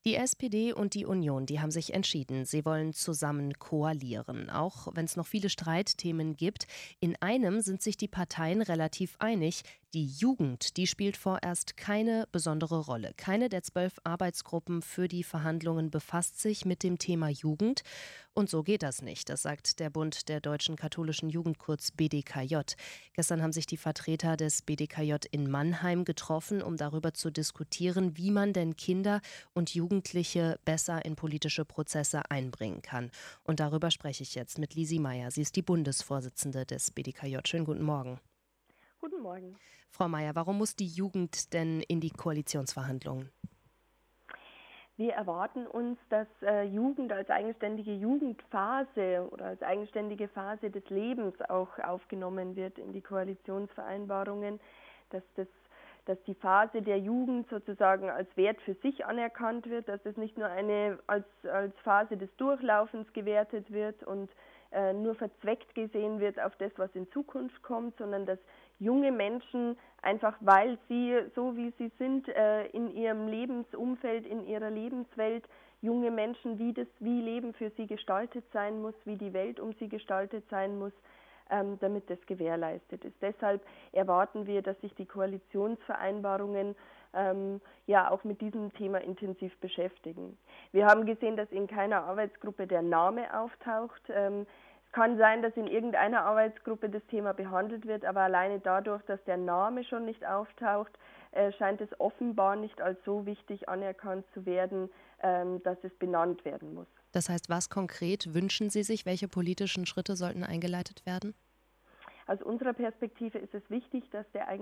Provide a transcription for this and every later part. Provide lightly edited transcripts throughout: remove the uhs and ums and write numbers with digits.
Die SPD und die Union, die haben sich entschieden, sie wollen zusammen koalieren, auch wenn es noch viele Streitthemen gibt. In einem sind sich die Parteien relativ einig: die Jugend, die spielt vorerst keine besondere Rolle. Keine der 12 Arbeitsgruppen für die Verhandlungen befasst sich mit dem Thema Jugend. Und so geht das nicht, das sagt der Bund der Deutschen Katholischen Jugend, kurz BDKJ. Gestern haben sich die Vertreter des BDKJ in Mannheim getroffen, um darüber zu diskutieren, wie man denn Kinder und Jugendliche besser in politische Prozesse einbringen kann. Und darüber spreche ich jetzt mit Lisi Meyer. Sie ist die Bundesvorsitzende des BDKJ. Schönen guten Morgen. Guten Morgen. Frau Meyer, warum muss die Jugend denn in die Koalitionsverhandlungen? Wir erwarten uns, dass Jugend als eigenständige Jugendphase oder als eigenständige Phase des Lebens auch aufgenommen wird in die Koalitionsvereinbarungen, dass die Phase der Jugend sozusagen als Wert für sich anerkannt wird, dass es nicht nur als Phase des Durchlaufens gewertet wird und nur verzweckt gesehen wird auf das, was in Zukunft kommt, sondern dass junge Menschen einfach, weil sie, so wie sie sind, in ihrem Lebensumfeld, in ihrer Lebenswelt, junge Menschen, wie Leben für sie gestaltet sein muss, wie die Welt um sie gestaltet sein muss, damit das gewährleistet ist. Deshalb erwarten wir, dass sich die Koalitionsvereinbarungen auch mit diesem Thema intensiv beschäftigen. Wir haben gesehen, dass in keiner Arbeitsgruppe der Name auftaucht. Es kann sein, dass in irgendeiner Arbeitsgruppe das Thema behandelt wird, aber alleine dadurch, dass der Name schon nicht auftaucht, scheint es offenbar nicht als so wichtig anerkannt zu werden, dass es benannt werden muss. Das heißt, was konkret wünschen Sie sich? Welche politischen Schritte sollten eingeleitet werden? Aus unserer Perspektive ist es wichtig, dass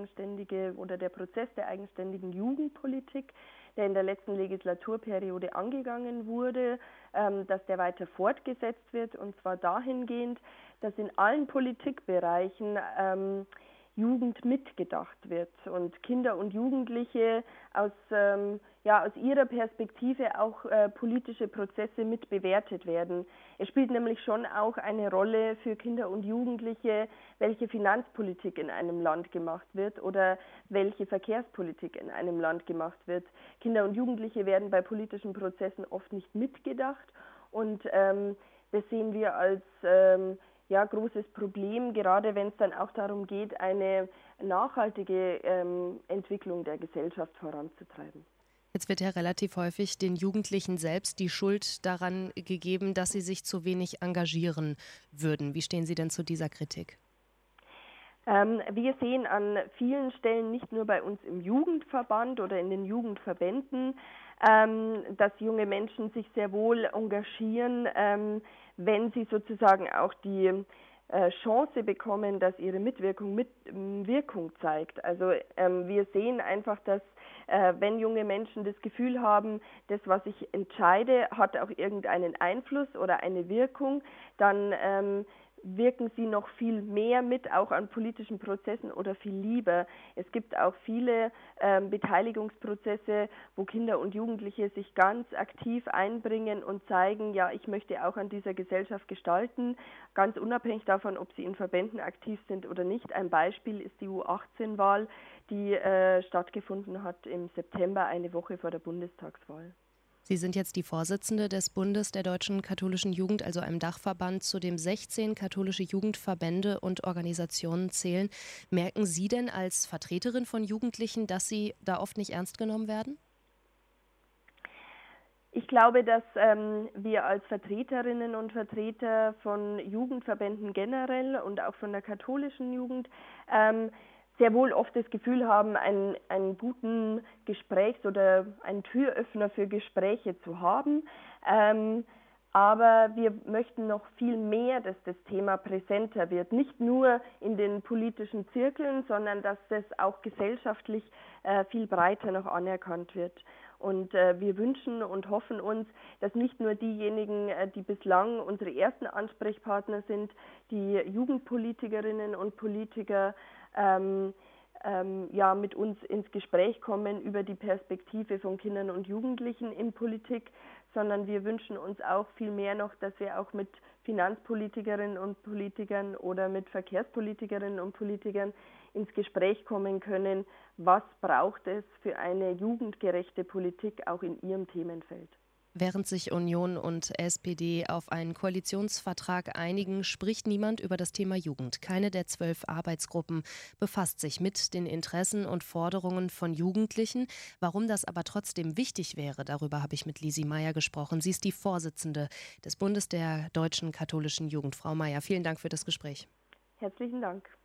der Prozess der eigenständigen Jugendpolitik, der in der letzten Legislaturperiode angegangen wurde, dass der weiter fortgesetzt wird, und zwar dahingehend, dass in allen Politikbereichen Jugend mitgedacht wird und Kinder und Jugendliche aus ihrer Perspektive auch politische Prozesse mit bewertet werden. Es spielt nämlich schon auch eine Rolle für Kinder und Jugendliche, welche Finanzpolitik in einem Land gemacht wird oder welche Verkehrspolitik in einem Land gemacht wird. Kinder und Jugendliche werden bei politischen Prozessen oft nicht mitgedacht, und das sehen wir als großes Problem, gerade wenn es dann auch darum geht, eine nachhaltige Entwicklung der Gesellschaft voranzutreiben. Jetzt wird ja relativ häufig den Jugendlichen selbst die Schuld daran gegeben, dass sie sich zu wenig engagieren würden. Wie stehen Sie denn zu dieser Kritik? Wir sehen an vielen Stellen, nicht nur bei uns im Jugendverband oder in den Jugendverbänden, dass junge Menschen sich sehr wohl engagieren, wenn sie sozusagen auch die Chance bekommen, dass ihre Mitwirkung Wirkung zeigt. Also wir sehen einfach, dass wenn junge Menschen das Gefühl haben, das, was ich entscheide, hat auch irgendeinen Einfluss oder eine Wirkung, dann wirken sie noch viel mehr mit, auch an politischen Prozessen, oder viel lieber. Es gibt auch viele Beteiligungsprozesse, wo Kinder und Jugendliche sich ganz aktiv einbringen und zeigen, ja, ich möchte auch an dieser Gesellschaft gestalten, ganz unabhängig davon, ob sie in Verbänden aktiv sind oder nicht. Ein Beispiel ist die U18-Wahl, die stattgefunden hat im September, eine Woche vor der Bundestagswahl. Sie sind jetzt die Vorsitzende des Bundes der Deutschen Katholischen Jugend, also einem Dachverband, zu dem 16 katholische Jugendverbände und Organisationen zählen. Merken Sie denn als Vertreterin von Jugendlichen, dass Sie da oft nicht ernst genommen werden? Ich glaube, dass wir als Vertreterinnen und Vertreter von Jugendverbänden generell und auch von der katholischen Jugend sehr wohl oft das Gefühl haben, einen guten oder einen Türöffner für Gespräche zu haben. Aber wir möchten noch viel mehr, dass das Thema präsenter wird. Nicht nur in den politischen Zirkeln, sondern dass das auch gesellschaftlich viel breiter noch anerkannt wird. Und wir wünschen und hoffen uns, dass nicht nur diejenigen, die bislang unsere ersten Ansprechpartner sind, die Jugendpolitikerinnen und Politiker, mit uns ins Gespräch kommen über die Perspektive von Kindern und Jugendlichen in Politik, sondern wir wünschen uns auch viel mehr noch, dass wir auch mit Finanzpolitikerinnen und Politikern oder mit Verkehrspolitikerinnen und Politikern ins Gespräch kommen können, was braucht es für eine jugendgerechte Politik auch in ihrem Themenfeld. Während sich Union und SPD auf einen Koalitionsvertrag einigen, spricht niemand über das Thema Jugend. Keine der 12 Arbeitsgruppen befasst sich mit den Interessen und Forderungen von Jugendlichen. Warum das aber trotzdem wichtig wäre, darüber habe ich mit Lisi Meyer gesprochen. Sie ist die Vorsitzende des Bundes der Deutschen Katholischen Jugend. Frau Meyer, vielen Dank für das Gespräch. Herzlichen Dank.